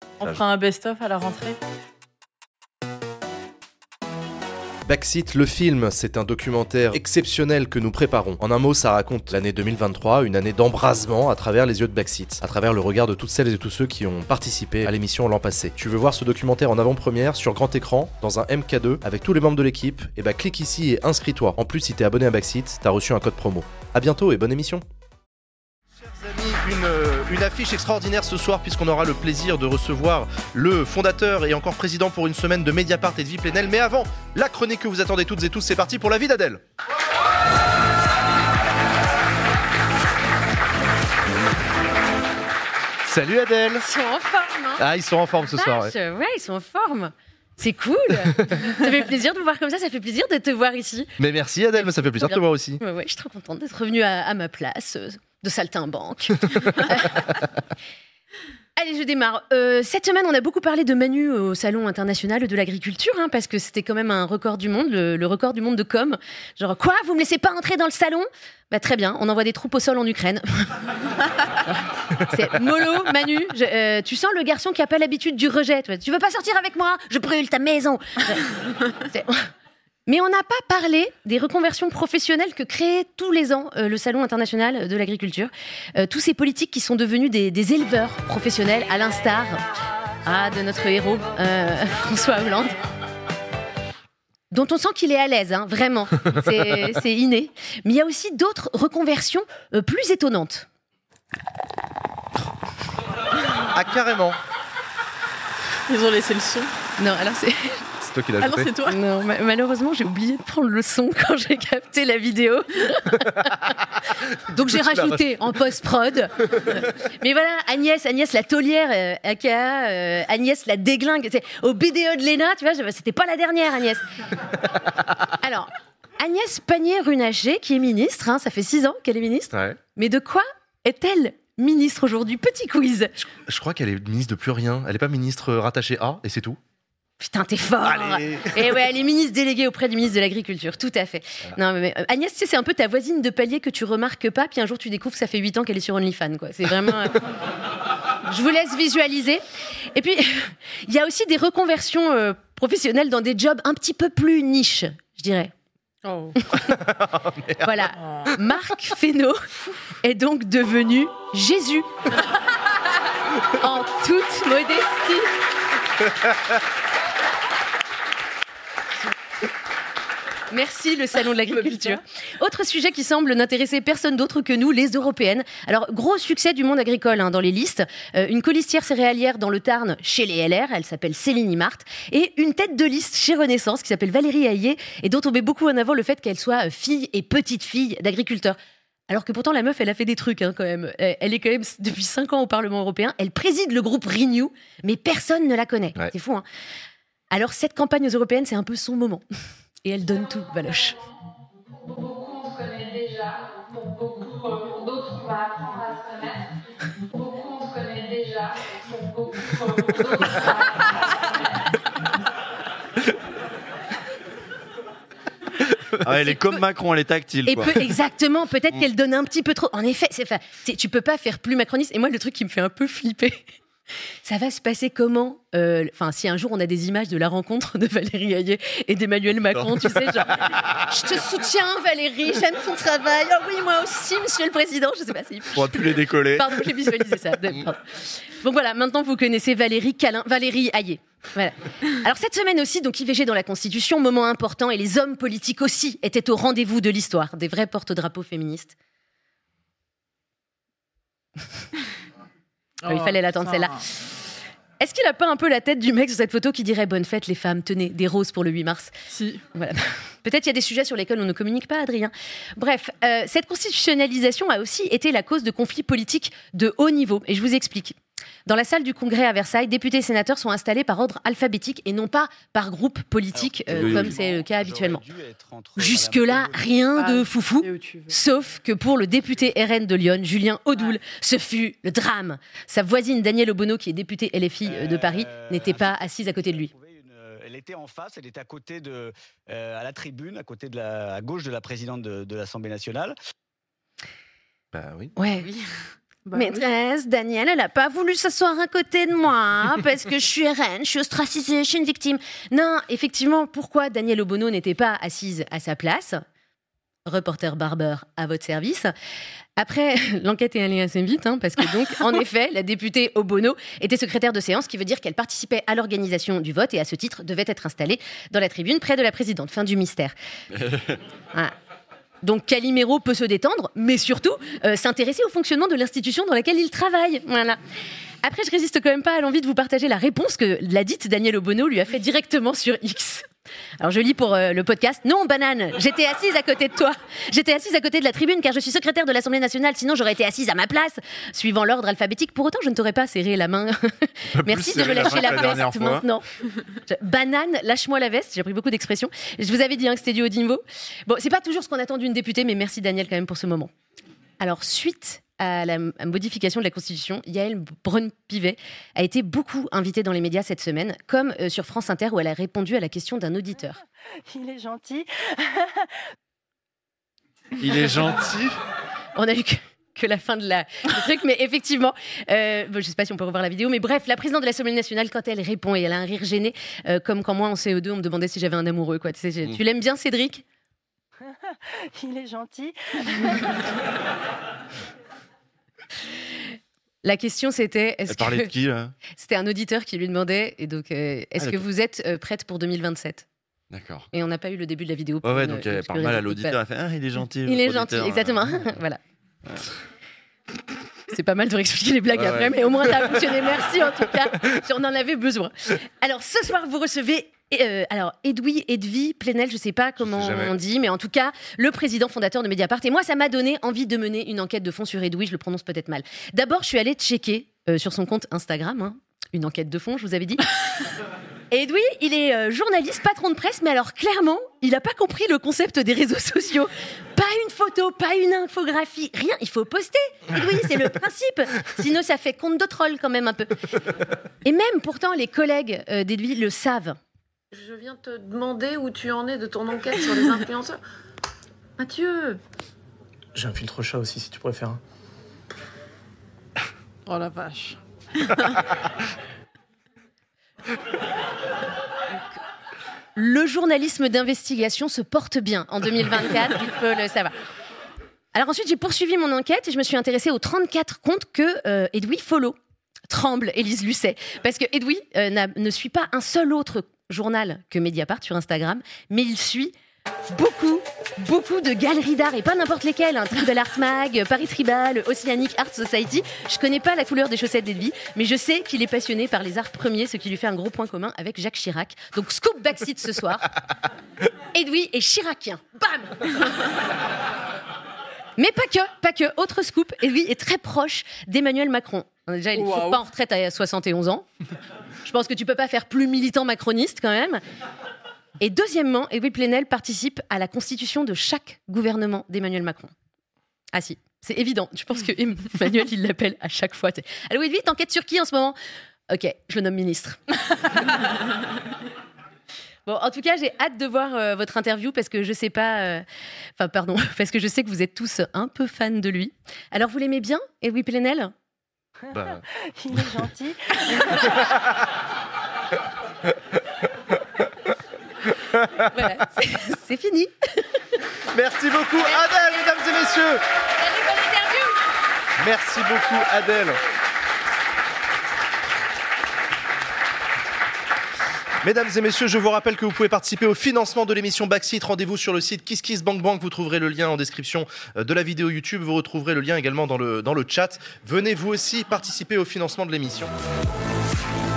On fera un best-of à la rentrée. Backseat, le film, c'est un documentaire exceptionnel que nous préparons. En un mot, ça raconte l'année 2023, une année d'embrasement à travers les yeux de Backseat, à travers le regard de toutes celles et tous ceux qui ont participé à l'émission l'an passé. Tu veux voir ce documentaire en avant-première, sur grand écran, dans un MK2, avec tous les membres de l'équipe, et bah clique ici et inscris-toi. En plus, si t'es abonné à Backseat, t'as reçu un code promo. À bientôt et bonne émission. Chers amis, une affiche extraordinaire ce soir puisqu'on aura le plaisir de recevoir le fondateur et encore président pour une semaine de Mediapart et de Vie Plenel. Mais avant, la chronique que vous attendez toutes et tous, c'est parti pour la vie d'Adèle. Salut Adèle. Ils sont en forme, hein. Ah, ils sont en forme ce soir. Ouais, ils sont en forme. C'est cool. Ça fait plaisir de vous voir comme ça fait plaisir de te voir ici. Mais merci Adèle, ça fait plaisir de te voir aussi. Ouais, je suis trop contente d'être revenue à ma place de saltimbanque. Allez, je démarre. Cette semaine, on a beaucoup parlé de Manu au Salon international de l'agriculture, parce que c'était quand même un record du monde, le record du monde de com. Genre, quoi, vous me laissez pas entrer dans le salon ? Bah très bien, on envoie des troupes au sol en Ukraine. C'est mollo, Manu. Tu sens le garçon qui a pas l'habitude du rejet. Tu veux pas sortir avec moi ? Je brûle ta maison. Mais on n'a pas parlé des reconversions professionnelles que crée tous les ans le Salon international de l'agriculture. Tous ces politiques qui sont devenus des éleveurs professionnels, à l'instar de notre héros, François Hollande, dont on sent qu'il est à l'aise, vraiment. C'est inné. Mais il y a aussi d'autres reconversions plus étonnantes. Ah, carrément. Ils ont laissé le son. Non, alors c'est... C'est toi qui l'as Ah non, ajouté. c'est toi. Non, malheureusement, j'ai oublié de prendre le son quand j'ai capté la vidéo. Donc j'ai rajouté en post-prod. Mais voilà, Agnès la taulière, aka Agnès la déglingue. Au BDE de l'ENA, tu vois, c'était pas la dernière, Agnès. Alors, Agnès Pannier-Runacher, qui est ministre, ça fait 6 ans qu'elle est ministre. Ouais. Mais de quoi est-elle ministre aujourd'hui ? Petit quiz. Je crois qu'elle est ministre de plus rien. Elle n'est pas ministre rattachée à, et c'est tout. Putain, t'es fort. Allez. Et ouais, elle est ministre déléguée auprès du ministre de l'Agriculture, tout à fait. Voilà. Non, mais Agnès, tu sais, c'est un peu ta voisine de palier que tu remarques pas, puis un jour tu découvres que ça fait 8 ans qu'elle est sur OnlyFans, quoi. C'est vraiment... Je vous laisse visualiser. Et puis, il y a aussi des reconversions professionnelles dans des jobs un petit peu plus niche, je dirais. Oh. Voilà. Marc Fesneau est donc devenu Jésus. En toute modestie. Merci, le Salon de l'agriculture. Autre sujet qui semble n'intéresser personne d'autre que nous, les Européennes. Alors, gros succès du monde agricole dans les listes. Une colistière céréalière dans le Tarn chez les LR, elle s'appelle Céline Imart. Et une tête de liste chez Renaissance qui s'appelle Valérie Hayé et dont on met beaucoup en avant le fait qu'elle soit fille et petite-fille d'agriculteurs. Alors que pourtant, la meuf, elle a fait des trucs quand même. Elle est quand même depuis 5 ans au Parlement européen. Elle préside le groupe Renew, mais personne ne la connaît. Ouais. C'est fou, Alors, cette campagne aux européennes, c'est un peu son moment. Et elle donne tout, Valoche. Pour beaucoup, on se connaît déjà. Pour d'autres, on va apprendre à se connaître. Beaucoup, on se connaît déjà. Pour d'autres, on va elle est comme Macron, elle est tactile. Et exactement, peut-être qu'elle donne un petit peu trop. En effet, tu peux pas faire plus macroniste. Et moi, le truc qui me fait un peu flipper, ça va se passer comment ? Si un jour on a des images de la rencontre de Valérie Hayé et d'Emmanuel Macron, tu sais, genre, je te soutiens Valérie, j'aime ton travail. Oh oui, moi aussi, monsieur le président. Je sais pas, c'est... On va plus les décoller. Pardon, j'ai visualisé ça. Donc voilà, maintenant vous connaissez Valérie Hayé. Voilà. Alors cette semaine aussi, donc IVG dans la Constitution, moment important, et les hommes politiques aussi étaient au rendez-vous de l'histoire, des vrais porte-drapeaux féministes. Il fallait l'attendre celle-là. Est-ce qu'il a pas un peu la tête du mec sur cette photo qui dirait « Bonne fête les femmes, tenez, des roses pour le 8 mars ». Si. Voilà. Peut-être qu'il y a des sujets sur lesquels on ne communique pas, Adrien. Bref, cette constitutionnalisation a aussi été la cause de conflits politiques de haut niveau. Et je vous explique. Dans la salle du Congrès à Versailles, députés et sénateurs sont installés par ordre alphabétique et non pas par groupe politique, comme c'est le cas habituellement. Jusque-là, rien de foufou, sauf que pour le député RN de Lyon, Julien Audoul, ce fut le drame. Sa voisine Danielle Obono, qui est députée LFI de Paris, n'était pas assise à côté de lui. Elle était en face, elle était à côté à la tribune, à gauche de la présidente de l'Assemblée nationale. Bah oui. Ouais. Oui. Bah oui. Maîtresse, Daniel, elle a pas voulu s'asseoir à côté de moi parce que je suis reine, je suis ostracisée, je suis une victime. Non, effectivement, pourquoi Danielle Obono n'était pas assise à sa place ? Reporter Barber à votre service. Après, l'enquête est allée assez vite, parce que donc, en effet, la députée Obono était secrétaire de séance, ce qui veut dire qu'elle participait à l'organisation du vote et à ce titre devait être installée dans la tribune près de la présidente. Fin du mystère. Voilà. Donc Calimero peut se détendre, mais surtout s'intéresser au fonctionnement de l'institution dans laquelle il travaille. Voilà. Après, je résiste quand même pas à l'envie de vous partager la réponse que la dite Danielle Obono lui a fait directement sur X. Alors je lis pour le podcast. Non, banane, j'étais assise à côté de toi. J'étais assise à côté de la tribune car je suis secrétaire de l'Assemblée nationale, sinon j'aurais été assise à ma place, suivant l'ordre alphabétique. Pour autant, je ne t'aurais pas serré la main. Merci de me lâcher la veste maintenant. Banane, lâche-moi la veste. J'ai appris beaucoup d'expressions. Je vous avais dit que c'était du haut niveau. Bon, c'est pas toujours ce qu'on attend d'une députée, mais merci Daniel quand même pour ce moment. Alors, suite à la modification de la Constitution, Yael Braun-Pivet a été beaucoup invitée dans les médias cette semaine, comme sur France Inter où elle a répondu à la question d'un auditeur. Il est gentil. Il est gentil. On a eu que la fin de du truc, mais effectivement, je sais pas si on peut revoir la vidéo, mais bref, la présidente de l'Assemblée nationale, quand elle répond et elle a un rire gêné, comme quand moi en CE2, on me demandait si j'avais un amoureux, quoi. Tu l'aimes bien, Cédric ? Il est gentil. La question c'était... Elle parlait de qui, là ? C'était un auditeur qui lui demandait, et donc, est-ce que vous êtes prête pour 2027 ? D'accord. Et on n'a pas eu le début de la vidéo. Ouais, donc elle parle mal à l'auditeur. Elle fait il est gentil. Il est gentil, exactement. Voilà. C'est pas mal de réexpliquer les blagues après, mais au moins ça a fonctionné. Merci en tout cas, on en avait besoin. Alors ce soir, vous recevez Edwy Plenel, je sais pas comment on dit, mais en tout cas, le président fondateur de Mediapart. Et moi, ça m'a donné envie de mener une enquête de fond sur Edwy, je le prononce peut-être mal. D'abord, je suis allée checker sur son compte Instagram, une enquête de fond, je vous avais dit. Edwy, il est journaliste, patron de presse, mais alors clairement, il n'a pas compris le concept des réseaux sociaux. Pas une photo, pas une infographie, rien, il faut poster. Edwy, c'est le principe. Sinon, ça fait compte de troll quand même un peu. Et même, pourtant, les collègues d'Edwy le savent. Je viens te demander où tu en es de ton enquête sur les influenceurs. Mathieu. J'ai un filtre chat aussi, si tu préfères. Oh la vache. Le journalisme d'investigation se porte bien en 2024, il faut le savoir. Alors ensuite, j'ai poursuivi mon enquête et je me suis intéressée aux 34 comptes que Edwy follow. Tremble, Élise Lucet. Parce que Edwy ne suit pas un seul autre journal que Mediapart sur Instagram, mais il suit beaucoup de galeries d'art, et pas n'importe lesquelles, Tribal Art Mag, Paris Tribal, Oceanic Art Society. Je connais pas la couleur des chaussettes d'Edwy, mais je sais qu'il est passionné par les arts premiers, ce qui lui fait un gros point commun avec Jacques Chirac. Donc scoop backseat ce soir. Edwy est chiracien. Bam. Mais pas que. Autre scoop, Edwy est très proche d'Emmanuel Macron. Déjà, il n'est toujours pas en retraite à 71 ans. Je pense que tu peux pas faire plus militant macroniste quand même. Et deuxièmement, Edwy Plenel participe à la constitution de chaque gouvernement d'Emmanuel Macron. Ah si, c'est évident. Je pense que Emmanuel, il l'appelle à chaque fois. Allô Edwy, t'enquêtes sur qui en ce moment ? Ok, je le nomme ministre. Bon, en tout cas, j'ai hâte de voir votre interview parce que je sais pas... parce que je sais que vous êtes tous un peu fans de lui. Alors, vous l'aimez bien, Edwy Plenel ? Il est gentil. Voilà, c'est fini. Merci beaucoup, Adèle, mesdames et messieurs. Salut, bonne interview. Merci beaucoup, Adèle. Mesdames et messieurs, je vous rappelle que vous pouvez participer au financement de l'émission Backseat. Rendez-vous sur le site KissKissBankBank. Vous trouverez le lien en description de la vidéo YouTube. Vous retrouverez le lien également dans le chat. Venez vous aussi participer au financement de l'émission.